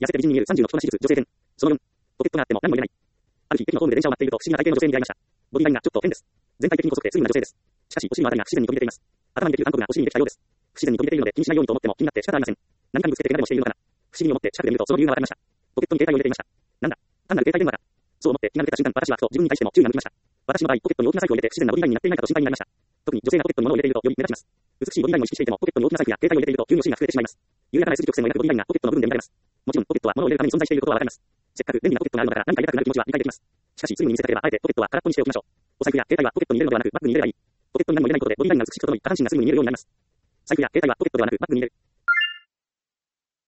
痩せて美人に見える30の着こなし術、女性編。その4、ポケットがあっても何も入れない。ある日、駅のホームで電車を待っていると不思議な体型の女性に出会いました。ボディラインがちょっと変です。全体的に細くてスリムな女性です。しかし、お尻のあたりが不自然に飛び出ています。頭にできる韓国がお尻にできたようです。不自然に飛び出ているので気にしないようにと思っても気になって仕方ありません。何かにぶつけて怪我でもしているのかな。不思議に思って近くで見るとその理由がわかりました。ポケットに携帯を入れていました。なんだ、単なる携帯電話か。そう思って気が抜けた瞬間、私はふと自分に対しても注意が向きました。私の場合、ポケットに大きな財布を入れて不自然なボディラインになっていないかと心配になりました。特に女性がポケットに物を入れているとより目立ちます。美しいボディラインを意識していてもポケットに大きな財布や携帯を入れていると急にお尻が増えてしまいます。緩やかな S 字曲線を描くボディラインがポケットの部分で見られます。もちろんポケットは物を入れるために存在していることはわかります。せっかく便利なポケットがあるのだから何か入れたくなる気持ちは理解できます。しかし、スリムに見せたければあえてポケットは空っぽにしておきましょう。お財布や携帯はポケットに入れるのではなくバッグに入れればいい。ポケットに何も入れないことでボディラインが美しく整い下半身がスリムに見えるようになります。財布や携帯はポケットではなくバッグに入れる。